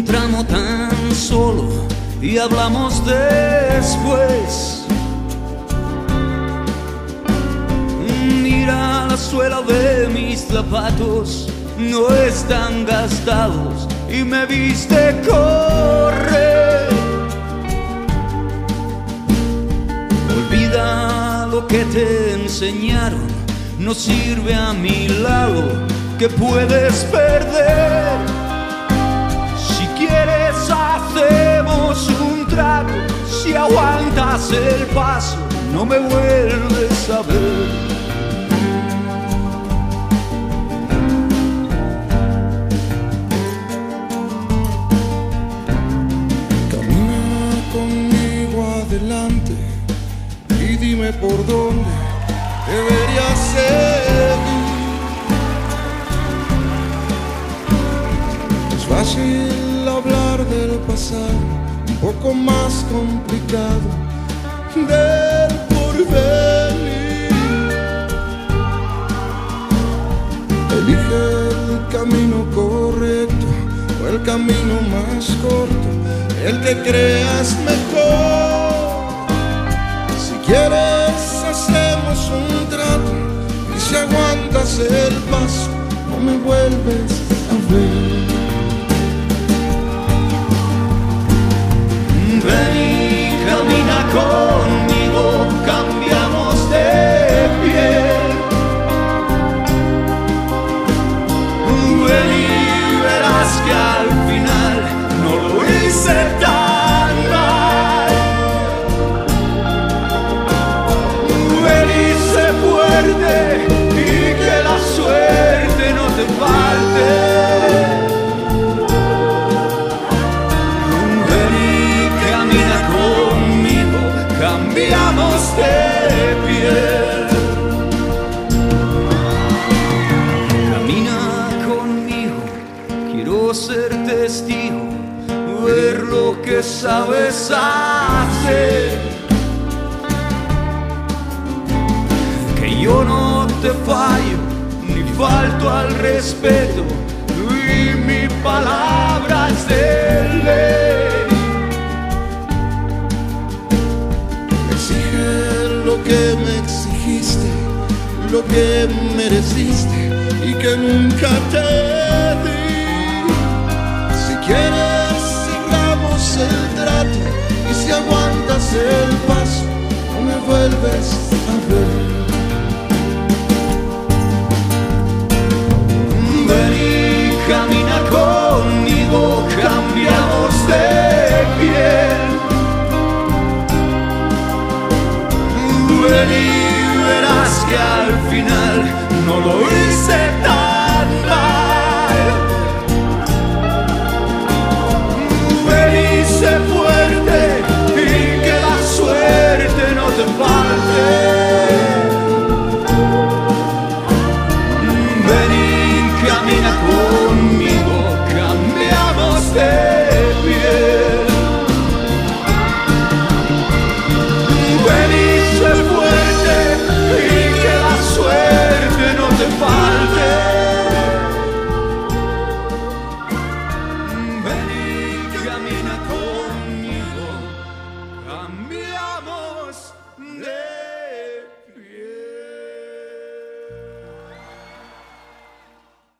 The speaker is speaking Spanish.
un tramo tan solo y hablamos después. Mira la suela de mis zapatos, no están gastados y me viste correr. Olvida lo que te enseñaron, no sirve a mi lado, que puedes perder. Si quieres hacemos un trato, si aguantas el paso no me vuelves a ver. Y dime por dónde debería seguir. Es fácil hablar del pasado, un poco más complicado del porvenir. Elige el camino correcto o el camino más corto, el que creas mejor. Si quieres hacemos un trato y si aguantas el paso no me vuelves a ver. Ven y camina conmigo, cambiamos de piel. Ven y verás que al final no lo hice tan mal. Ven y sé fuerte y que la suerte no te falte. Cambiamos de piel. Camina conmigo, quiero ser testigo, ver lo que sabes hacer. Que yo no te fallo, ni falto al respeto, y mi palabra es de ley. Lo que me exigiste, lo que mereciste y que nunca te di. Si quieres cerramos el trato y si aguantas el paso no me vuelves a ver. Ven y camina conmigo, cambiamos de piel. Ven y verás que al final no lo hice tan mal. Ven y sé fuerte y que la suerte no te falte. Ven y camina conmigo, cambiamos de piel. Ven y sé fuerte y que la suerte no te falte. Ven y camina conmigo.